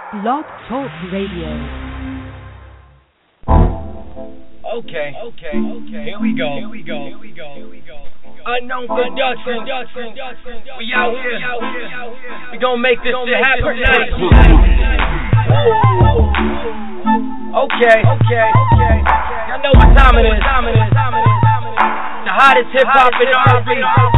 Blog Talk Radio. Okay. Here we go. Unknown production. We out here. We gonna make this shit happen tonight. Okay. Y'all know what time it is. The hottest hip hop in R&B.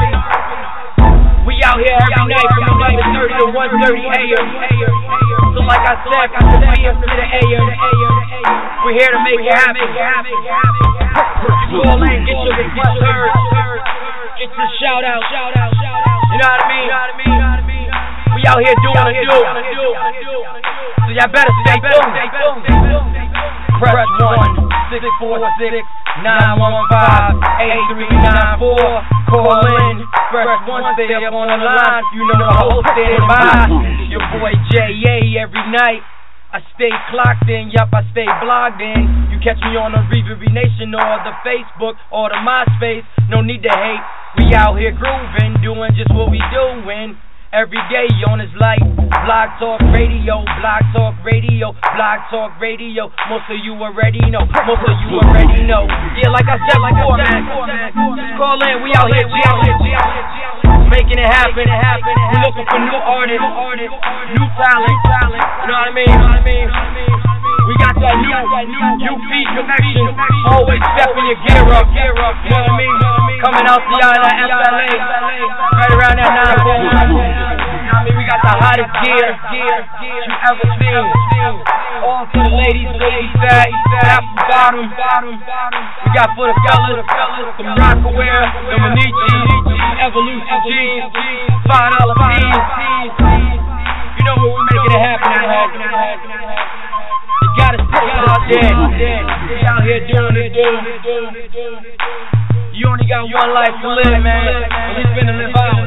We out here every night from 11:30 to 1:30 a.m. So like I said, from the PM to the AM, we're here to make it happen. You call in, get your request heard, get your shout out. You know what I mean? We out here doing the do. So y'all better stay tuned. Press 1-646-915-8394. Call in. Press 1, stay up on the line. You know the host standing by. Your boy J.A. every night. I stay clocked in, yup, I stay blogged in. You catch me on the Reverie Nation or the Facebook or the MySpace. No need to hate. We out here grooving, doing just what we doing. Every day on his life, Blog Talk Radio. Most of you already know. Yeah, like I said before, man. Just call in, we out here. Making it happen. We looking for new artists, new talent. You know what I mean? We got that new UP connection. Always stepping your gear up. You know what I mean? Coming out the island of FLA. Right around that 941. I mean, we got the hottest gear you ever seen. All to the ladies fat, apple bottom. We got for the fellas, some Rockaware, the Manichi, Evolution jeans, $5 tees. You know what, we're making it happen. You gotta stick out there. We out here doing it. You only got one life to live, man. And we finna live out.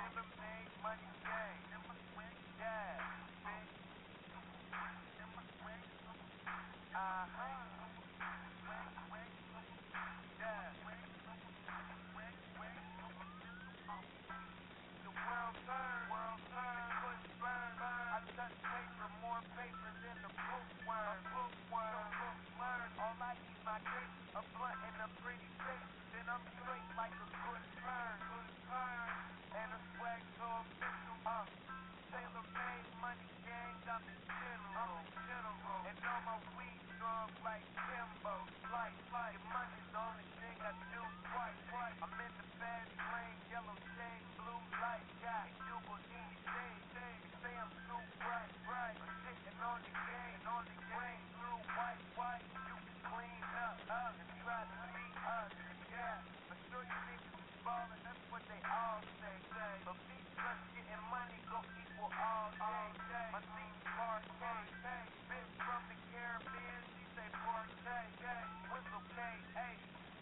Tailor-made money gang. Yeah, bitch. Yeah. The world turns, push, burn. I touch paper, more paper than the bookworm. Learn. All I eat my cake, a blunt and a pretty face. Then I'm straight like a good turn. And a swag so official. Tailor-made money gang, I'm the general. And all my weed drunk like Kimbo. Like, your money's the only thing I do twice. I'm in the fast lane, yellow shade, blue light. Yeah, you will need shade. You say I'm too bright. I'm sitting on the game, green, blue, white. You can clean up and try to be us. Yeah, but sure you niggas ballin', that's what they all say. But me plus getting money gon' equal all day. My seat's parquet. Bitch from the Caribbean, she say parquet. Whistle K, hey.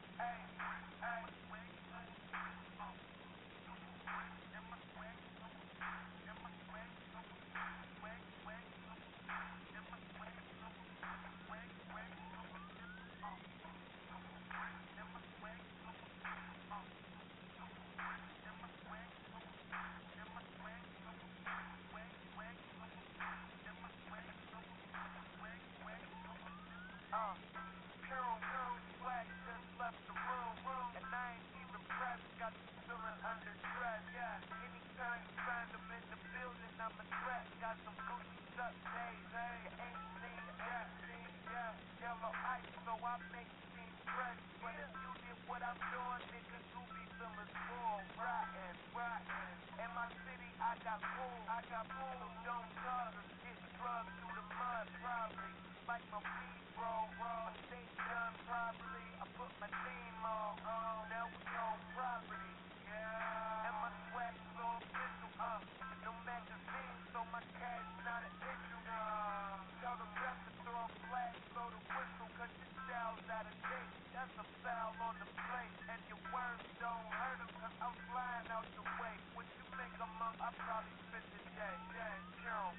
Carol swag just left the room, and I ain't even pressed, got you feeling under stress. Yeah, anytime you find them in the building, I'm a threat. Got some Gucci stuff days, you ain't seen yet. Yellow ice, so I make things fresh. But if you did what I'm doing, niggas, you be feeling full, rotten. In my city, I got pulled, so don't cause us get drugged through the mud, probably. Like my weed, bro. My state done properly. I put my theme on. Now we on property. Yeah. And my swag so official. No magazine, so my cash not an issue. Tell the rep to throw a flag, blow the whistle, cause your style's out of date. That's a foul on the plate. And your words don't hurt them, cause I'm flying out the way. What you think I'm up? I probably spent the day. Carol.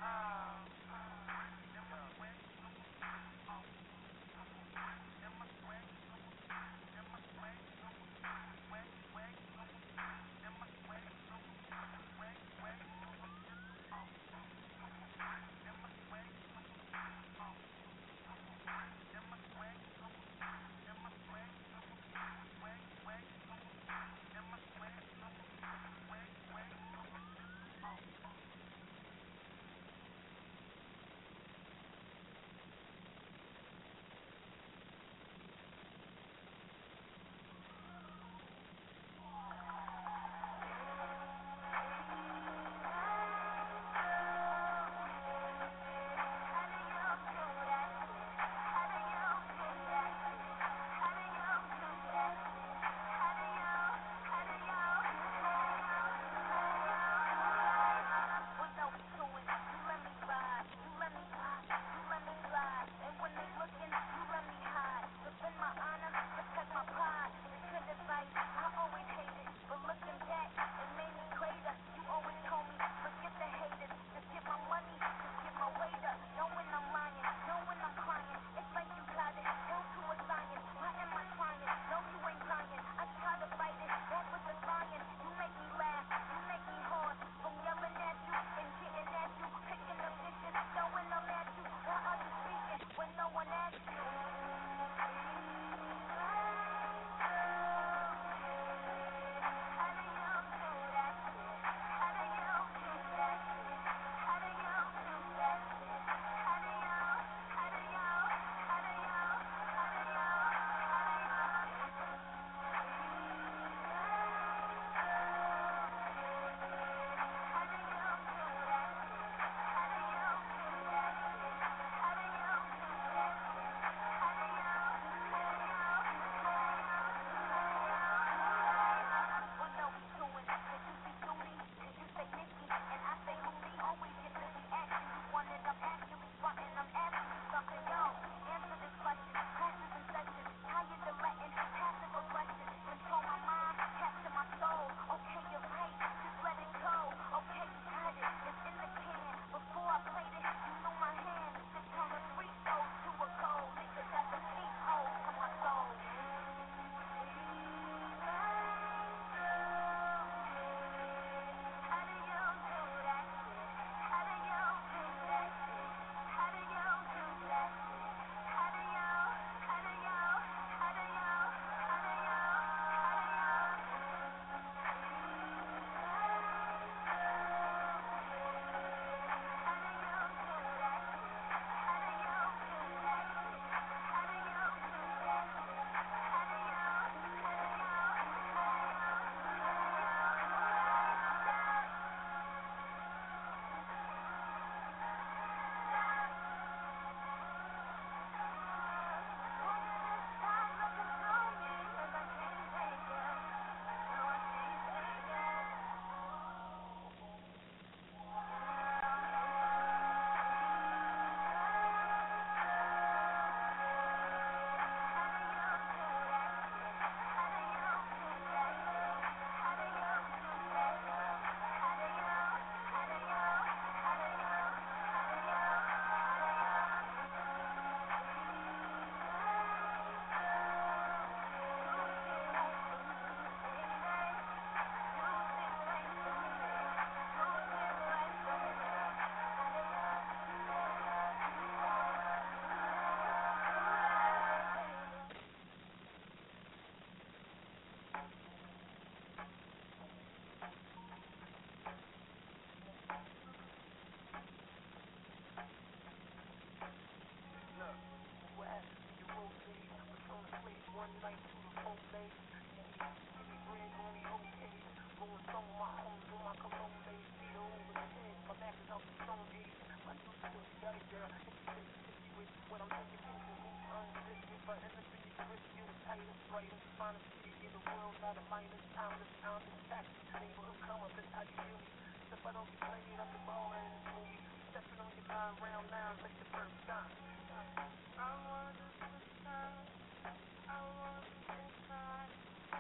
song with my homes, with my cologne, they see the over the head. My back is off the stone gate. My new still together, girl. If you take 50 with what I'm taking into, who's unzipped me for anything you grip, get a tighter, brighter, finer city in the world, not a minus, timeless, honest, taxi, neighborhood come up, that's how you feel me. If I don't get played, I'm the baller in this movie. Stepping on your line, round nines like the first time. I wanna decide, I wanna decide.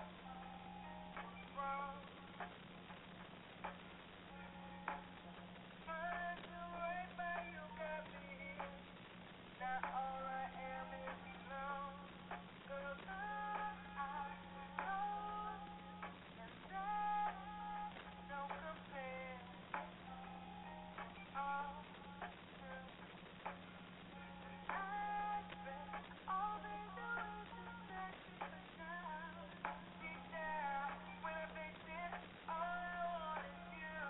Wrong. Trying to right by you got me here. Now all I am is alone. 'Cause I know and that don't compare. Oh, I spent all they do is just let me down. Deep down, when I face it, all I want is you.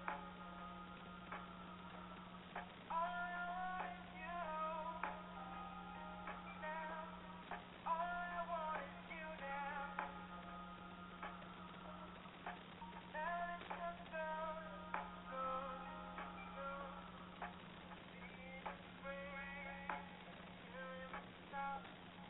All I want is you. Now, all I want is you now. Now that you're gone, gone, gone. Being free, you're stop.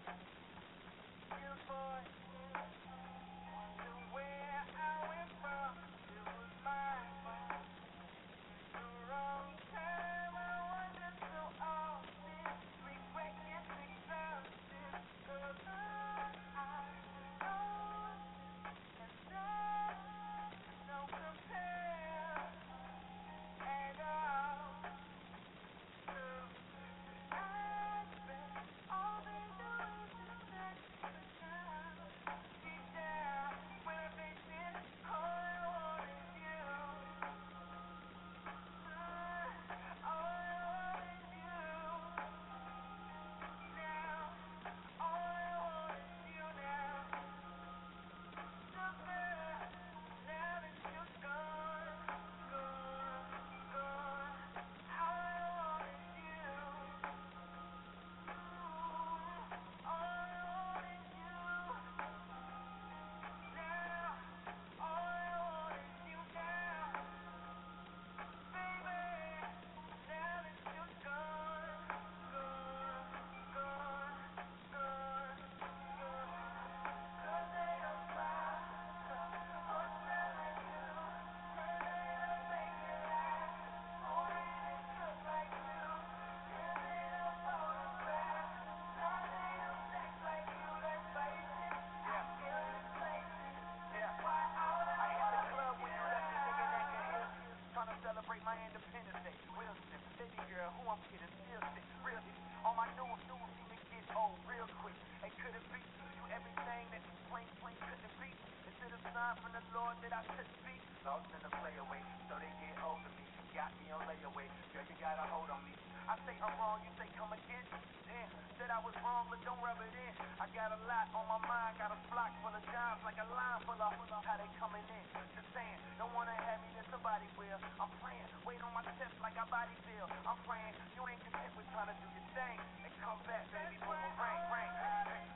Your voice, wonder where I went from. It was my fault. The wrong time, I wonder so often. Regret gets exhausted. 'Cause I know and that don't compare at all. So I spent all they do is just let me down. Deep down, when I face it, all I want is you. All I want is you. Now, all I want is you now. Sugar, now that you're gone, gone, gone. All I want is you. All I want is you. Now, all I want is you now. Baby, now that you're gone, gone, gone, gone, gone. 'Cause they don't smile or smell like you. 'Cause they don't make it last or even cook like you. 'Cause they don't photograph, no, they don't sex like you. Let's face it, I feel this places. That's why all I hit the club want with is you, you left me thinking that could now. hit. Trying to celebrate my Independence Day. Real shit, baby girl, who I'm kidding, still sick, real shit. All my new seem to get old real quick. Hey, could it be you everything that you swing couldn't be? Is it a sign from the Lord that I shouldn't be? Lost in the playaway, so they get hold of me. Got me on layaway, girl, you got a hold on me. I say I'm wrong, you say come again. Damn, said I was wrong, but don't rub it in. I got a lot on my mind, got a flock full of dimes, like a line full of how they coming in. Just saying, don't wanna have me, then somebody will. I'm praying, wait on my steps like I body feel. I'm praying, you ain't content with trying to do your thing. And come back, baby, boomerang, ring, ring.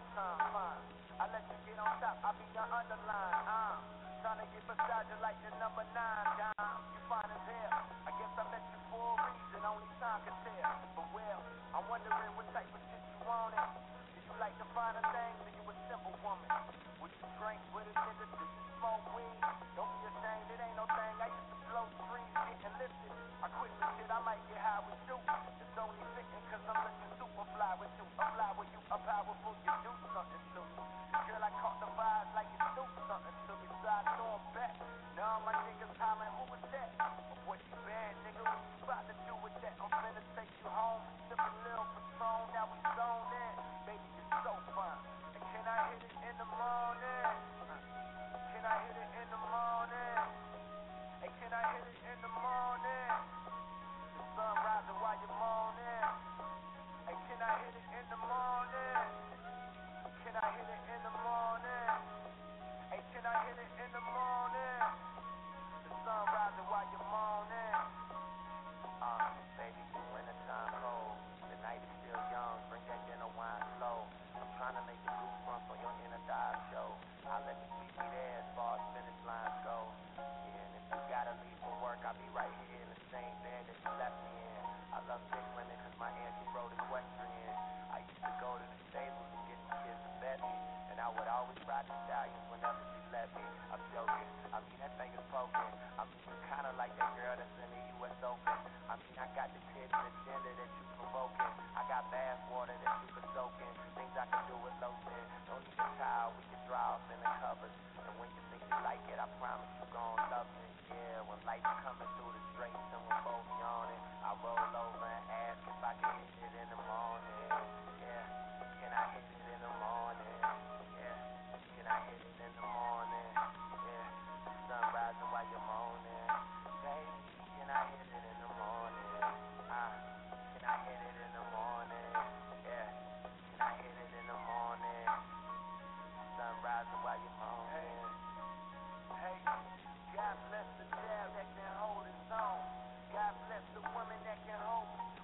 time, fine. I let you get on top, I be your underline, trying to get beside you like the number 9, dime. You fine as hell, I guess I met you for a reason, only time can tell. But well, I'm wondering what type of shit you wanted. Do you like the finer things or you a simple woman? Would you drink with a nigga? Do you smoke weed? Don't be ashamed, it ain't no thing. I used to blow trees, getting lifted. I quit the shit, I might get high with you. It's only fitting cause I'm looking super fly with you. A fly with you, a powerful, you do something to me. Girl, I caught the vibes like you do something to me. So I throw 'em back. Now all my niggas hollering, who was that? What you bad, nigga? What you about to do with that? I'm finna take you home. Sip a little Patron, now we zoned in. Baby, you're so fine. And can I hit it in the morning? Can I hit it in the morning? Hey, can I hit it in the morning? The sun rising while you're moaning. Hey, can I hit it in the morning? Can I hit it in the morning? Hey, can I hit it in the morning? The sun rising while you're moaning. Baby, the wintertime cold. The night is still young, bring that dinner wine slow. I'm trying to make the goosebumps on your inner dive show. I'll let you meet me there as far as finish lines go. Yeah, and if you gotta leave for work, I'll be right here in the same bed that you left me in. I love dick women cause my auntie rode equestrian. I used to go to the stables and get the kids to bet me. And I would always ride the stallions whenever she let me. I'm joking, I mean that thing is poking. I mean you kinda like that girl that's in the US Open. I mean I got the kid and agenda that you provoking. I got bath water that you can soak in. Things I can do with lotion. Don't need a towel, we can dry off in the covers. And when you think you like it, I promise you gon' love it. Yeah, when lights coming through the drapes and we're both yawning, I roll over and ask if I can hit it in the morning. Yeah, can I hit it in the morning? Yeah, can I hit it in the morning? Yeah, sun rising while you're moaning. Baby, can I hit it in the morning? Can I hit it in the morning? Yeah, can I hit it in the morning? Sun rising while you're moaning. Hey, God bless the child that can hold his own. God bless the woman that can hold the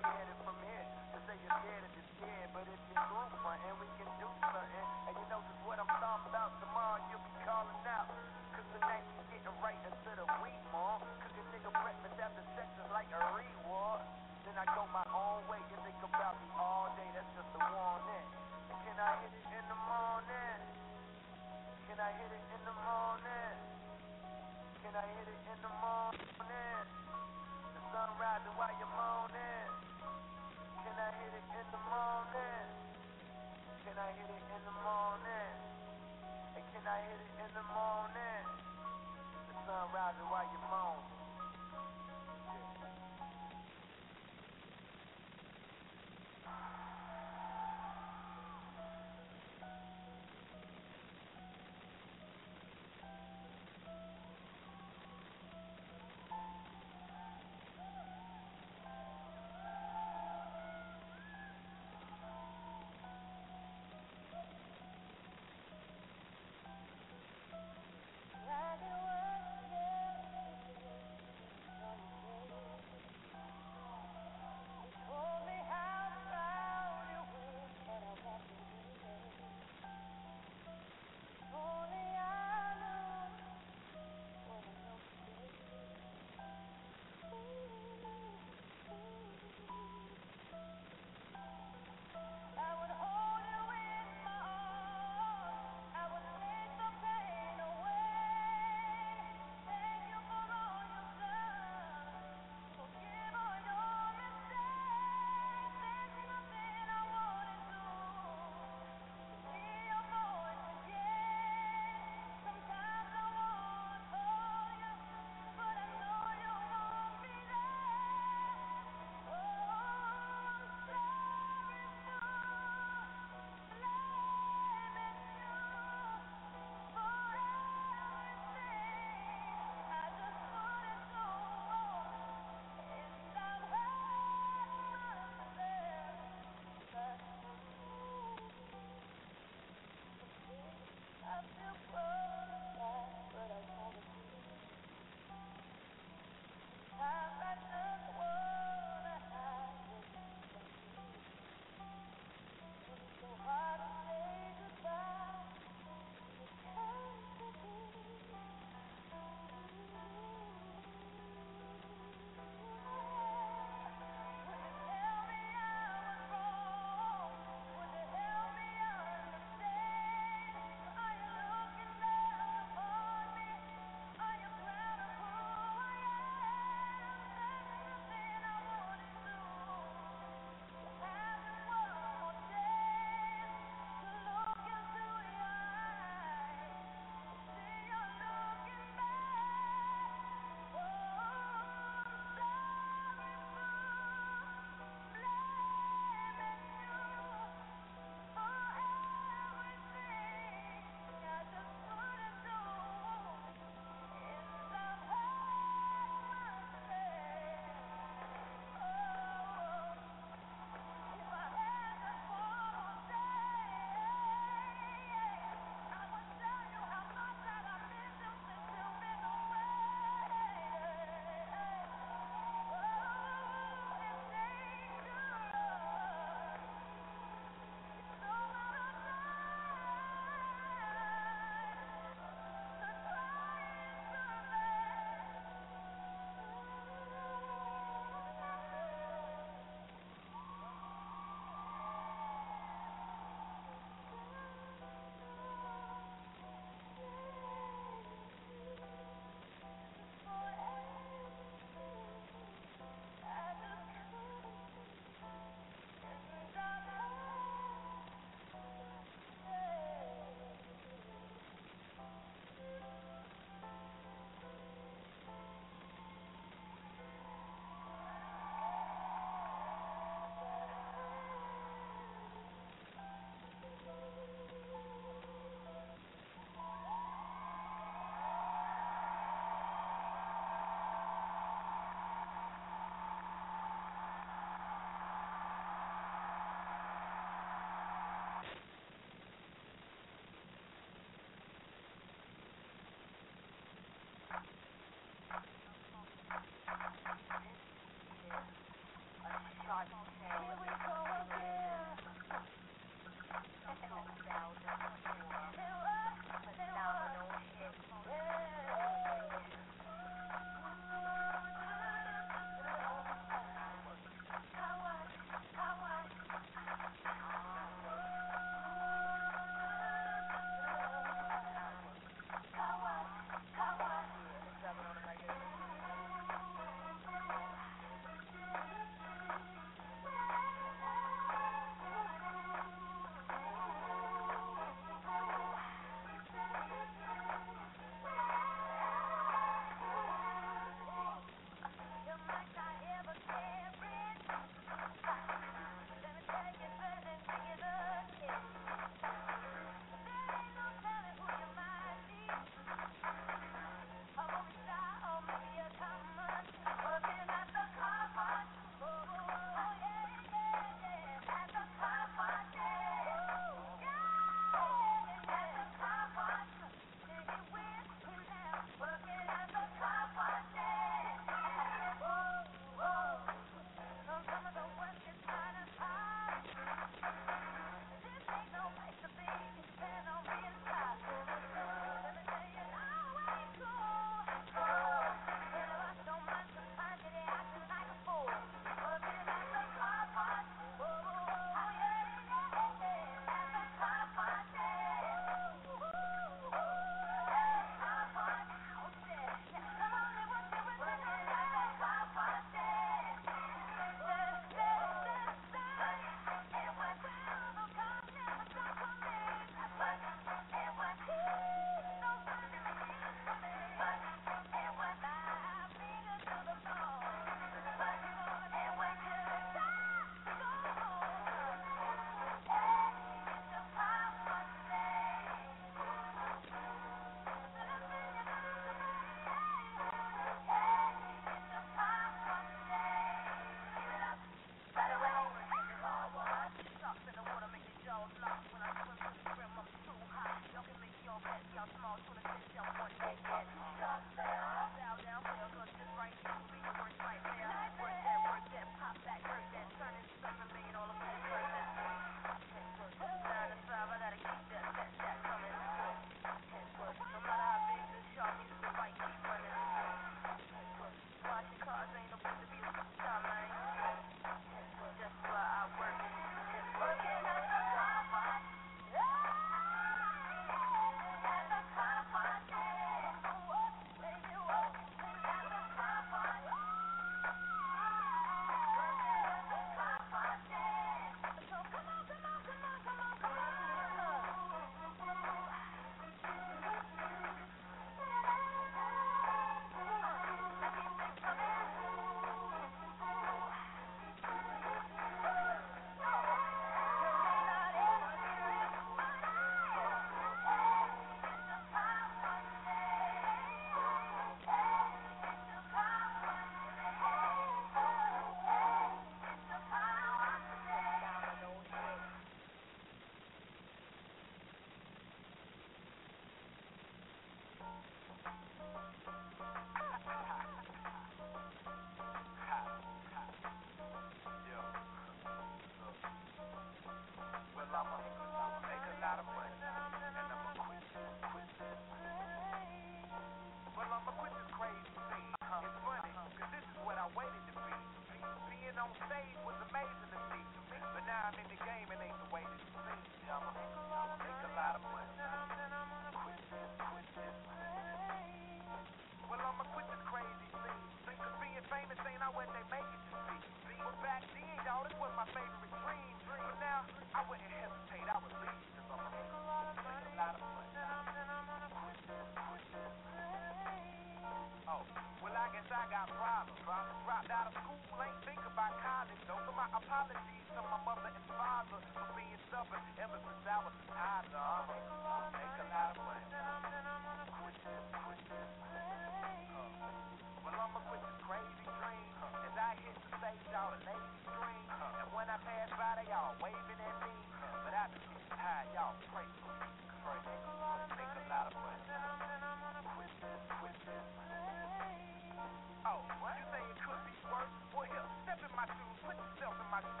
Oh, you say it could be worse? Well, here, step in my shoes, put yourself in my shoes.